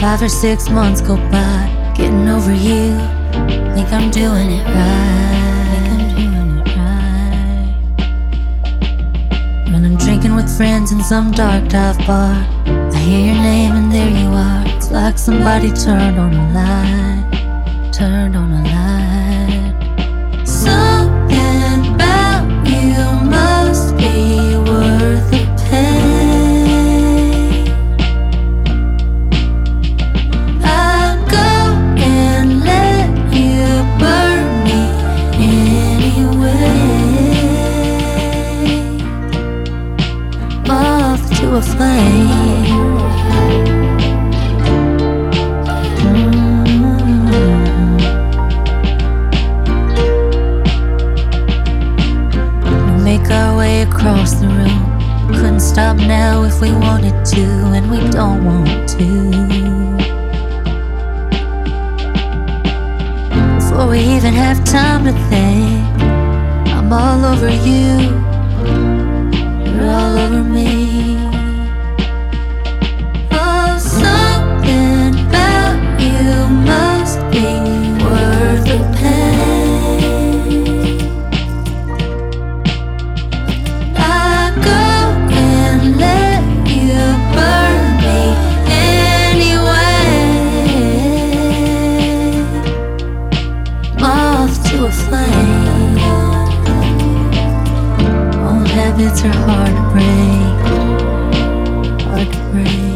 5 or 6 months go by, getting over you. Think I'm doing it right. When I'm drinking with friends in some dark dive bar, I hear your name and there you are. It's like somebody turned on a light, turned on a light. Something about you must be worth the pain. I'd go and let you burn me anyway. Moth to a flame. Make our way across the room. Couldn't stop now if we wanted to, and we don't want to. Before we even have time to think, I'm all over you, you're all over me. Oh, something about you must be worth the pain. To a flame. Old habits are hard to break, hard to break.